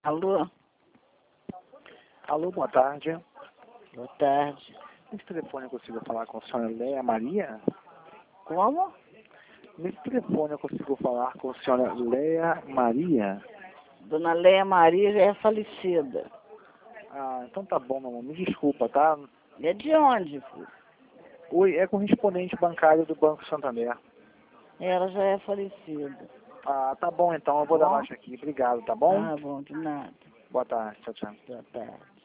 Alô? Alô, boa tarde. Boa tarde. Nesse telefone eu consigo falar com a senhora Leia Maria? Como? Nesse telefone eu consigo falar com a senhora Leia Maria? Dona Leia Maria já é falecida. Ah, então tá bom, meu amor. Me desculpa, tá? É de onde, filho? Oi, é correspondente bancário do Banco Santander. Ela já é falecida. Ah, tá bom então. Eu vou dar baixa aqui. Obrigado, tá bom? Ah, bom, de nada. Boa tarde. Tchau, tchau. Boa tarde.